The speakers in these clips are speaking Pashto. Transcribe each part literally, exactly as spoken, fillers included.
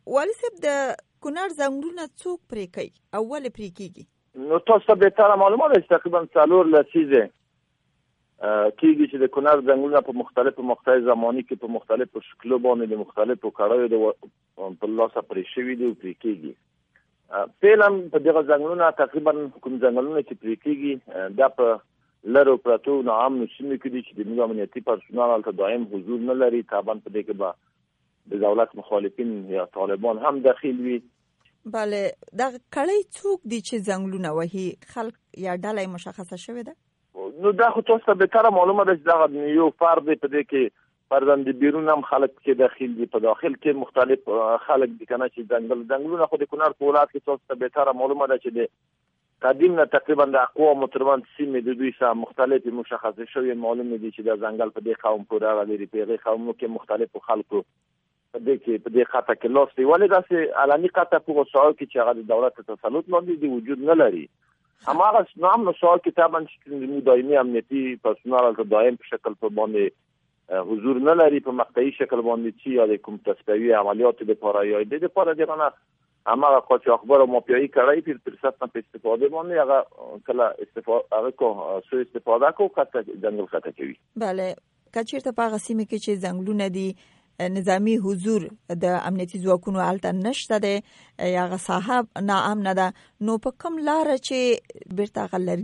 والي صاحب د کونړ ځنګلونه څوک پرې کوي او ولې پرې کیږي؟ نو تاسو ته بهتره معلومات ده چې تقریبا څلور لسیزه کیږي چې د کونړ ځنګلونه په مختلفو مقطع زماني کې په مختلفو شکلو باندې د مختلفو کړهو د په لاسه پرې شوي دي او پرې کیږي. فعلا په دغه ځنګلونه تقریبا کوم ځنګلونه چې پرې کیږي دا په لرو پراتو ناامنو سیمو کې دي چې د موږ امنیتي پرسونال هلته دایم حضور نه لري. طبعا په دې کې به د دولت مخالفین یا طالبان هم داخل وي. بله دا کړي څوک دي چې ځنګلونه وهي؟ خلک یا ډله مشخصه شوې ده؟ نو دا خو تاسو ته بهتره معلومه ده چې دا یو فرد په دې کې پردند بیرون هم خلک کې داخل دي. په داخل کې مختلف خلک دي کنه چې ځنګل ځنګلونه خو د کونړ په ولایت کې تاسو ته بهتره معلومه ده چې د قدیم نه تقریبا د اقوام مترمن سیمې د دوی سره مختلف مشخصه شوی معلومه دي چې دا ځنګل په دې قوم پورې اړه لري. په دې قوم کې مختلف خلکو په دې کې په دې خاطر کې لاس دی ولې داسې علني قطع په وسایل کې چې هغه د دولت تسلط لاندې دی وجود نه لري. هماغه نام نو سوال کتابن چې د دایمي امنیتي پرسونال ته دایم په شکل په باندې حضور نه لري په مقطعي شکل باندې چې یا د کوم تصفیوي عملیات لپاره یا د لپاره دغه هماغه قاچاق اخبار او مافیایی کړای په فرصت نه په استفاده باندې هغه کله استفاده هغه کو سو استفاده کو کته ځنګل خطه کوي. بله کچیرته په غسیمه کې چې ځنګلونه دي نظامی حضور د امنیتي ځواکونو الته نشته ده یا غ صاحب ناامن ده نو په کوم لار چې بیرته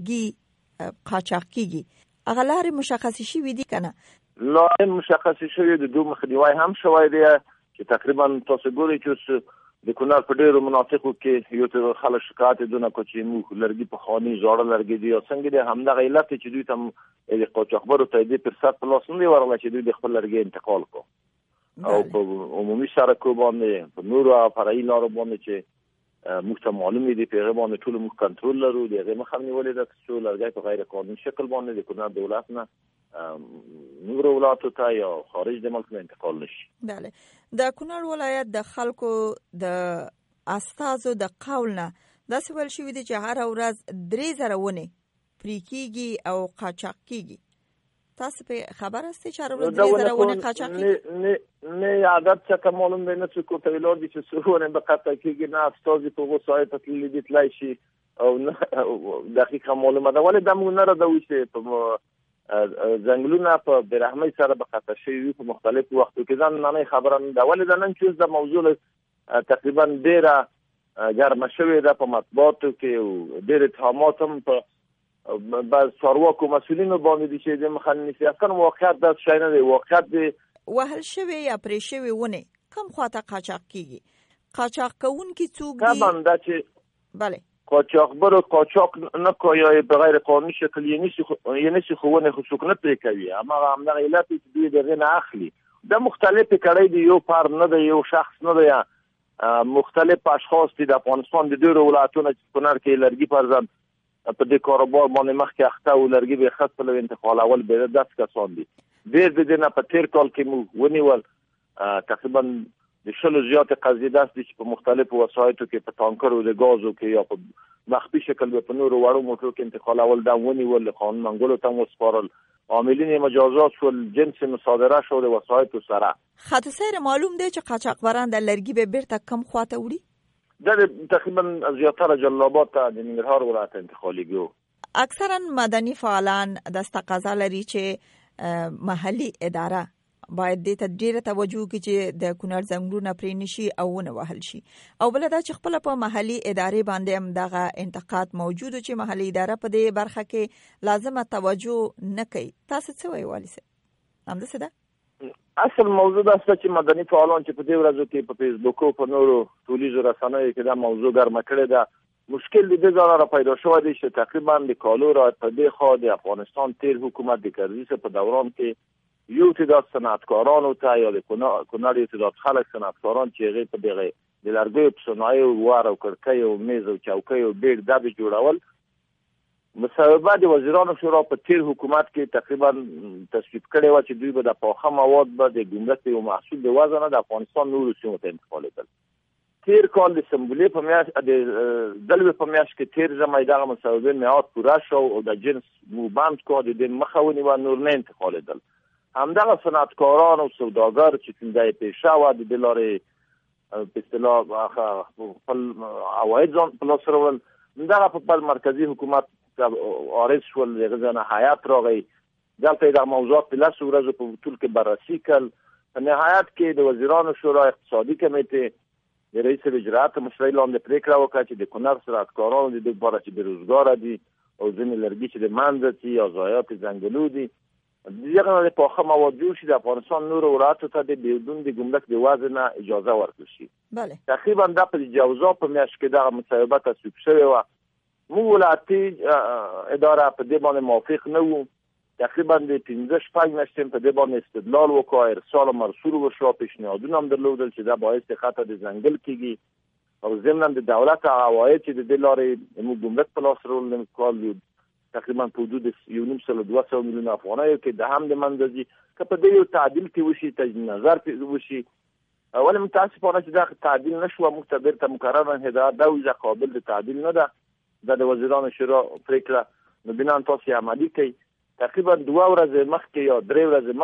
غلرګي قاچاق کیږي هغه لار مشخص شي دي کنه؟ لار مشخص شوی د دوه مخنیوي هم شوی دی چې تقریبا تاسو ګورئ چې د کونړ په ډیرو مناطقو کې یو څه خلک شکایت دونه کو چې موږ لرګي په خاني زوړ لرګي دي او څنګه دي همدغه علت چې دوی تم د قاچاقبرو ته دې پر سات په لاس نه ورغله چې دوی د خپل لرګي انتقال کو او په عمومي سړکو باندې په نورو فرعي لارو باندې چې موږ ته معلومه دي په غو باندې ټول موږ کنټرول لرو دغه مخنی ولې د څو لرګي په غیر قانوني شکل باندې د کونړ دولت نه نورو ولایتو ته یا خارج د ملک نه انتقال نشي. بله د کونړ ولایت د خلکو د استازو د قول نه داسې ول شوې دي چې هر ورځ درې زره ونه پرې کیږي او قاچاق کیږي. تاسو په خبر است چې هر ورځ درې زره ونه قاچاق کیږي؟ نه نه عادت څخه معلوم دی نه چې کوته ویلور دي چې څونه به قطع کیږي نه استازي په وسایت تللی دي تلای شي او نه دقیقه معلومه ده ولې د موږ نه راځي چې په ځنګلونه په برحمي سره به قطع شي په مختلفو وختو کې ځان نه خبره ده ولې د نن چې د موضوع تقریبا ډیره ګرمه شوې ده په مطبوعاتو کې او ډیره اتهامات هم په بعض څارواکو مسؤلینو باندې دي چې د مخنیوي سیاست واقعیت د شای نه دی واقعیت دی وهل شوی یا پرې شوی ونه کم خواته قاچاق کیږي. قاچاق کوونکي څوک دي؟ طبعا دا چې بله قاچاقبر قاچاق نه کوي په غیر قانوني شکل یې نشي یې نشي خوونه خو څوک نه پرې کوي اما همدغه علت چې دوی دغه نه اخلي. د مختلف کړي دی یو پر نه دی یو شخص نه دی مختلف اشخاص دي د افغانستان د ډیرو ولایتونو چې کونړ کې لرګي پرځن په دې کاروبار باندې مخکې اخته او لرګي به خاص په انتقال اول به داس کسان دي ډېر د دې نه په تیر کال کې مو ونیول تقریبا د شلو زیات قضیې داس دي چې په مختلفو وسایطو کې په تانکرو د غازو کې یا په مخفي شکل په نورو وړو موټرو کې انتقال اول دا ونیول قانون منګولو ته وسپارل عاملین مجازات شول جنس مصادره شو د وسایطو سره. خط سیر معلوم دی چې قاچاقبران د لرګي به بیرته کم خواته وړي؟ دا تقریبا زیاتره جلابات ته د ننګرهار ولایت انتقالیږي. اکثرا مدني فعالان د استقاضا لري چې محلي اداره باید دې ته ډیره توجه وکړي چې د کونړ ځنګلونه پرې نشي او ونه وهل شي او بل دا چې خپل په محلي ادارې باندې هم دغه انتقاد موجود چې محلي اداره په دې برخه کې لازمه توجه نه کوي. تاسو څه وایي والي صاحب؟ همداسې ده اصل موضوع دا چې مدني فعالان چې په دې ورځو کې په فیسبوک او په نورو ټولنیزو رسنیو کې دا موضوع ګرمه کړې ده مشکل د دې ځای را پیدا شو دی چې تقریبا د کالو را په دې خوا د افغانستان تیر حکومت د کرزي په دوران کې یو تعداد صنعتکارانو ته یا د کونړ یو تعداد خلک صنعتکاران چې هغه په دغه د لرګیو په صنایع او وار او کړکۍ او میز او چوکۍ او بیډ دا به جوړول مصوبه د وزیرانو شورا په تیر حکومت کې تقریبا تصویب کړي و چې دوی به د پاخه مواد به د ګمرک او محصول د وزن د افغانستان نورو سیمو ته انتقال کړي. تیر کال د سمبولې په میاشت د دلوي په میاشت کې تیر زمای دغه مصوبه میعاد پوره شو او د جنس مو بند کو د مخاوني و نور نه انتقال کړي. همدغه صنعتکاران او سوداګر چې څنګه پیښه و د دلارې په اصطلاح خپل عواید ځان په لاس راوړل. دغه په مرکزی حکومت عارض شول، دغه ځنه هیات راغی، دلته د موضوعات په لاس ورځو په ټول کې بررسي کړل. په نهایت کې د وزیرانو شورا اقتصادي کمیټې د رئیس اجرات مشرۍ لاندې پریکړه وکړه چې د کونړ صنعتکارانو د دوی لپاره چې بیروزګار دي او ځینې لرګي چې د منځ دي یا ضایعات ځنګلو دي، دغه د پاخه مواد جوړ شي د افغانستان نور ولایتو ته د بدون د ګمرک د وزن اجازه ورکړل شي. بله تقریبا د په جوزا په میاشت کې دغه مصوبه تصویب شوې و. مو ولایتي اداره په دې باندې موافق نه وو. تقریبا د پنځه شپږ میاشتې په دې باندې استدلال وکړ، ارسال مرسول وشو، پیشنهادونه هم درلودل چې دا باعث د خطر د ځنګل کېږي او ضمن د دولت عواید چې د دې لارې مو ګمرک په لاس راوړل کول تقریبا په حدود یو نیم سل دوه سوه میلیون افغانۍ کې د هم د منځي که په دې یو تعدیل کې وشي، تجدید نظر کې وشي. ولې متاسفانه چې دا تعدیل نشو، موږ ته بیرته مکرره هدایت دا ویزه قابل د تعدیل نه ده. د وزیرانو شورا پریکړه نو بنا تاسو عملی کوي. تقریبا دوه ورځې مخکې یا درې ورځې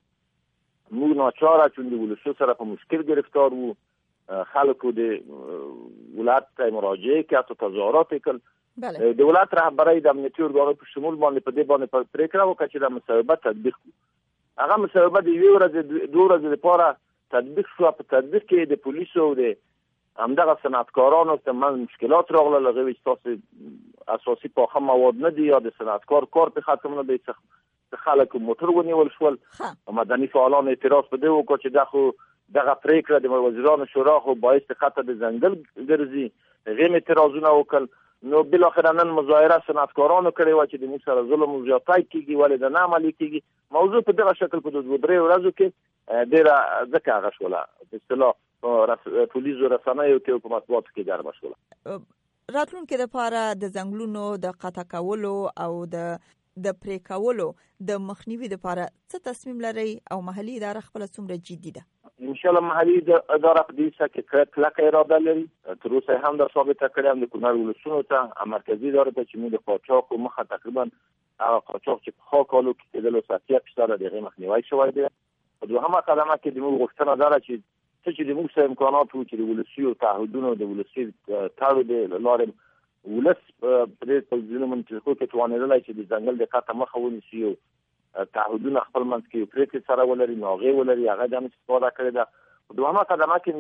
مخکې موږ ناچاره چون د ولسو سره په مشکل گرفتار وو، خلکو د ولایت ته مراجعه کړه، حتی تظاهرات وکړل. د ولایت رهبرۍ د امنیتي ارګانونو په شمول باندې په دې باندې پریکړه وکړه چې د مصوبه تطبیق کړي. هغه مصوبه د یوې ورځې دوه ورځې لپاره تطبیق شو. په تطبیق کې د پولیسو او د همدغه صنعتکارانو ترمنځ مشکلات راغلل. هغه وایي تاسو اساسي پاخه مواد نه دي یا د صنعتکار کار په ختم نه دی، خلکو موټر ونیول شول. مدني فعالان اعتراض په دې وکړ چې دا خو دغه پریکړه د وزیرانو شورا خو باعث د خطر د ځنګل ګرځي. هغه اعتراضونه وکړل. نو بل اخر نن مظاهره صنعتکارانو کړي و چې د موږ سره ظلم او زیاتای کیږي، ولې د نه عملي کیږي. موضوع په دغه شکل په دوه درې ورځو کې ډیره ځکه هغه شوله په اصطلاح پولیسو رسنیو کې حکومت مطبوعاتو کې ګرمه شوله. راتلونکي لپاره د ځنګلونو د قطع کولو او د د پرې کولو د مخنیوي لپاره څه تصمیم لري او محلي اداره خپل څومره جدي ده؟ ان شاء الله محلي اداره په دې څه کې کلکه اراده لري. تر اوسه هم د ثابته کړی هم د کونړ ولسونو ته مرکزی اداره ته چې موږ د قاچاق او مخه تقریبا هغه قاچاق چې په خا کالو کې کېدل او ساتیا فیصد دغه مخنیوي شوی دی. په دوهمه قدمه کې د موږ غوښتنه ده چې څه چې د موږ سره امکانات وو چې د ولسي او تعهدونو د ولسي تړو د لارې ولس په دې په ځینو منطقو کې توانېدلای چې د ځنګل د قطع مخه ونیسي او تعهدونه خپل منځ کې پریکړې سره ولري، ناغې ولري، هغه د هم استفاده کړې ده. په دوهمه قدمه کې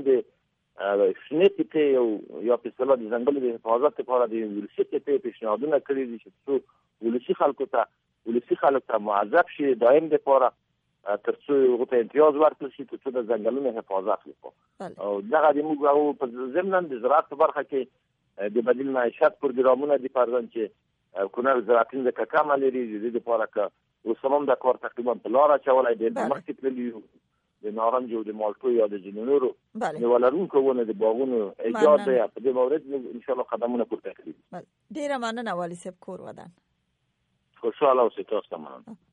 د شنې قطعې او یا په اصطلاح د ځنګل د حفاظت لپاره د ولسي قطعې پیشنهادونه کړي دي چې څو ولسي خلکو ته ولسي خلکو ته معذب شي دایم لپاره تر څو هغه ته امتیاز ورکړل شي تر څو د ځنګلونو حفاظت وکړي. او دغه د موږ په ضمن د زراعت په برخه کې د بدیل معیشت پروګرامونه دي پرځان چې کونړ زراعتین د ککام لري د لپاره ک وسمم د کار تقریبا په لار اچولای دی. د مخکې تللی د نارنج او د مالټو یا د جنونورو د ولرونکو ونه د باغونو ایجاد دی. په دې مورد ان شاء الله قدمونه پورته کړي. ډیره مننه والي صاحب، کور ودان. خوشاله اوسئ. تاسو ته مننه.